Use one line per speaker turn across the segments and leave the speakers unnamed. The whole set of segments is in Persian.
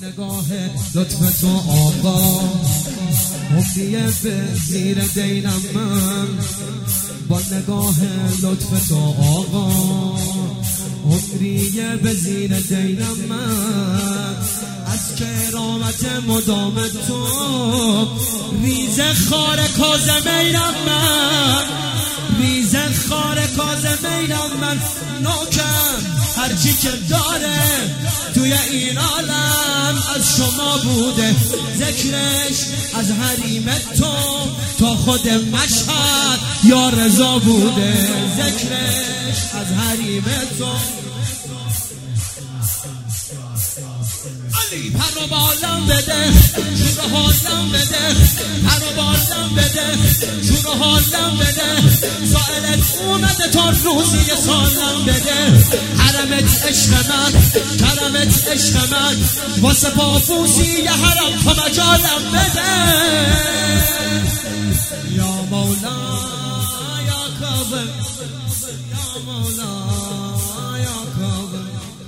نگاه لطف تو آقا عمریه به زیر دینم من، با نگاه لطف تو آقا عمریه به زیر دینم من. از کرامت مدام تو ریز خار کاظمیرم من، ریز خار کاظمیرم من. نوکم هرچی که داره توی این عالم از شما بوده، ذکرش از حریم تو تا خود مشهد یا رضا بوده، ذکرش از حریم تو. علی پر و بالم بده، جور حالم بده، پر و بالم بده، جور حالم بده. سائلت اومده تا روزی سالم بده، حرمت عشق من، کرمت عشق من، واسه پافوزی یه حرم تو مجالم بده. یا مولا یا کاظم، یا مولا یا کاظم.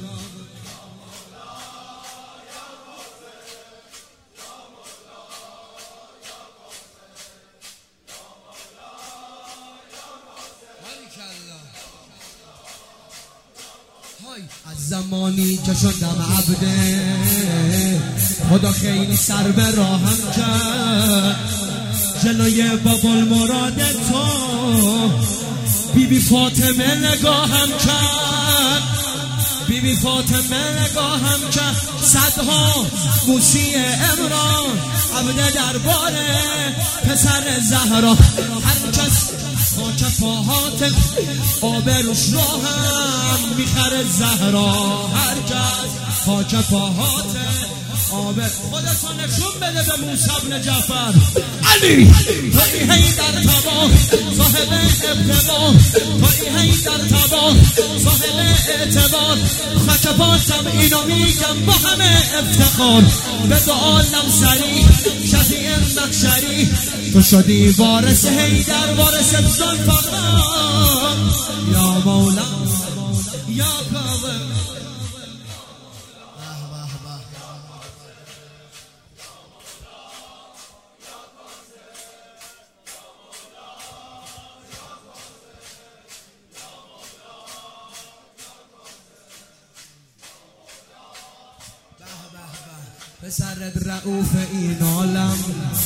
از زمانی که شدم عبده خدا خیلی سر به راهم کرد، جلوی باب المراد تو بیبی فاطمه نگاهم کرد، بیبی فاطمه نگاهم کرد. صدها موسی عمران عبده درباره پسر زهرا، هر کس خاک پاهات آبروش رو هم میخره زهرا، هر کس خاک پاهات آبر. خودتو نشون بده به موسی بن جعفر. علی توی حیدر تبا صاحب ابتبار، توی حیدر تبا صاحب اعتبار. خاک پاتم اینو میگم با همه افتخار، به دو عالم سریع شفیع مخشری. تو شدی وارث حیدر، وارث ذوالفقار. یا مولا یا کاظم. پسرت رؤوف این عالم،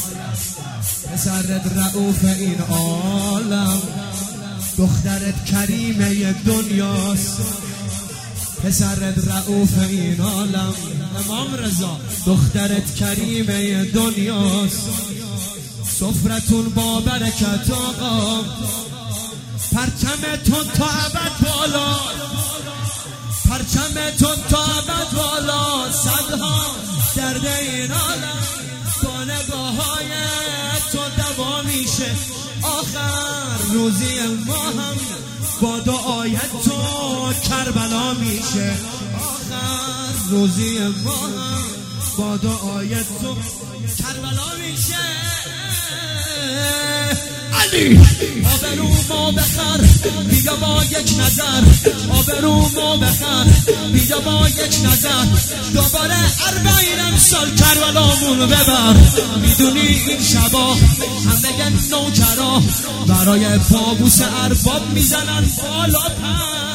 پسرت رؤوف این عالم. دخترت کریمه دنیاست، پسرت رؤوف این عالم. امام رضا دخترت کریمه دنیاست، سفرتون با برکت آقا، پرچمتون تا ابد بالا، پرچمتون تا ابد بالا. صدها درد این عالم با نگاه‌های تو دوا میشه، آخر روزی ما هم با دعای تو کربلا میشه، آخر روزی ما هم با دعای تو کربلا میشه. علی آبرو ما بخر بیا با یک نظر، آبرو ما بخر بیا با یک نظر. دوباره 40 امسال کربلامون ببر. میدونی این شبا همه نوکرا برای پابوس ارباب میزنن بالا پر.